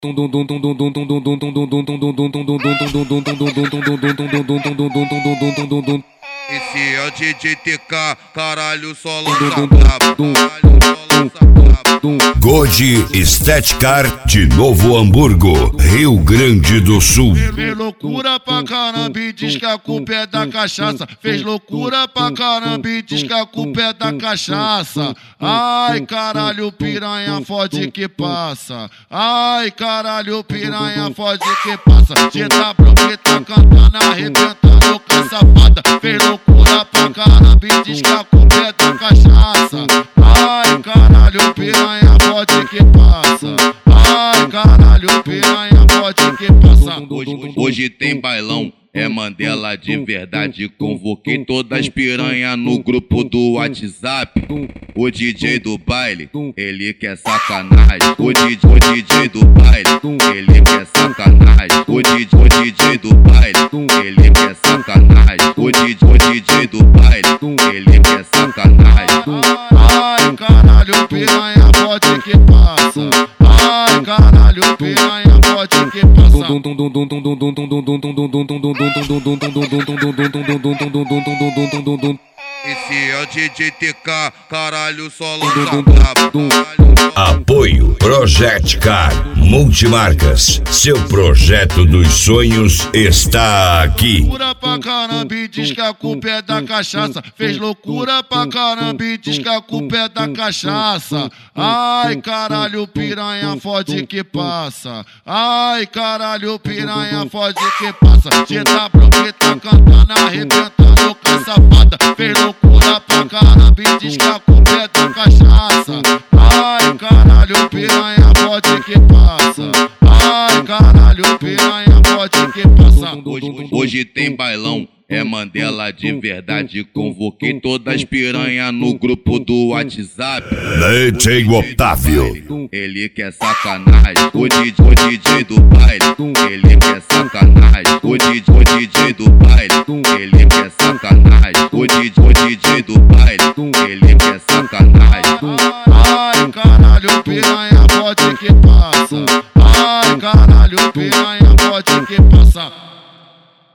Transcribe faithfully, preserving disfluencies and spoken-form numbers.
Esse é o D J T K, caralho, só lança brabo. Gold Estética de Novo Hamburgo, Rio Grande do Sul. Fez loucura pra caramba e diz que a culpa é da cachaça. Fez loucura pra caramba e diz que a culpa é da cachaça. Ai, caralho, piranha fode que passa. Ai, caralho, piranha fode que passa. G W tá cantando, arrebentando com a safada. Fez loucura pra caramba e diz que a culpa é da cachaça. Ai, caralho, piranha fode que passa. Ai, caralho, piranha fode que passa. Hoje, hoje tem bailão, é Mandela de verdade. Convoquei todas as piranha no grupo do WhatsApp. O D J do baile, ele quer sacanagem. O D J, o D J do baile, ele quer sacanagem. O D J, o D J do baile, ele quer sacanagem. O D J, o D J do baile, ele quer sacanagem. Ai, caralho, piranha fode que passa. Ai, caralho, piranha fode que passa. Esse é o D J T K, caralho, só lança brabo. Apoio Project Car Multimarcas. Seu projeto dos sonhos está aqui. Loucura pra caramba e diz que a culpa é da cachaça. Fez loucura pra caramba e diz que a culpa é da cachaça. Ai, caralho, piranha fode que passa. Ai, caralho, piranha fode que passa. G W tá cantando, arrebentando com a safada. Fez loucura pra caramba e diz que a culpa é da cachaça. Ai, caralho, piranha fode que passa. Ai, caralho, piranha fode que passa. Hoje, hoje tem bailão, é Mandela de verdade. Convoquei todas as piranha no grupo do WhatsApp. D J Otávio, ele quer sacanagem. O D J, o D J do baile, ele quer sacanagem. O D J, o D J do baile, ele quer sacanagem. O D J, o D J do baile, ele quer sacanagem.